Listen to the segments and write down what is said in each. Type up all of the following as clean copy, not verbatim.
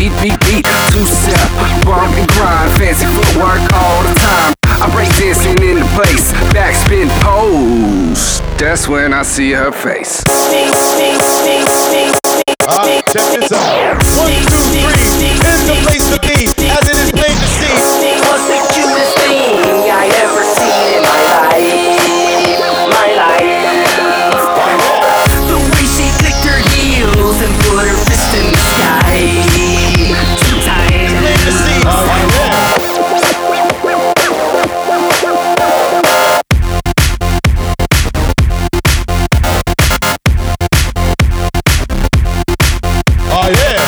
beat, beat, beat. Two-step, bump and grind, fancy footwork all the time. I break dancing in the place, backspin pose. That's when I see her face. Check this out. 1, 2, 3 is the place to be, as it is plain to see. What's the cutest thing I ever seen in my life? My life. The way she clicked her heels and put her fist in the sky. Two times. Plain to see. Oh yeah.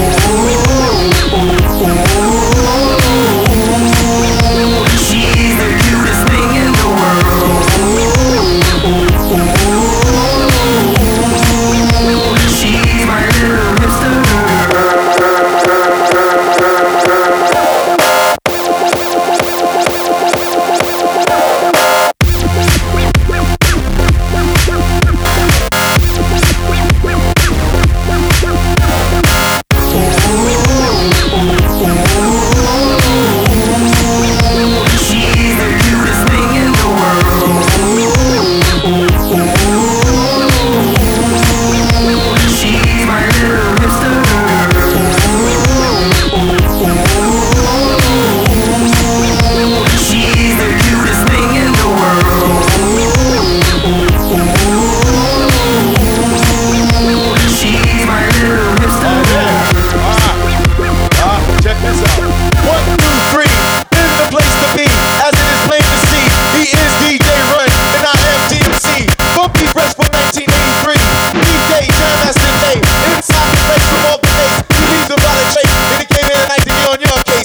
She's the cutest thing in the world. She's my little hipster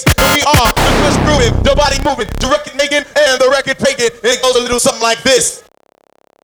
moving, the record making, and the record breaking. It goes a little something like this.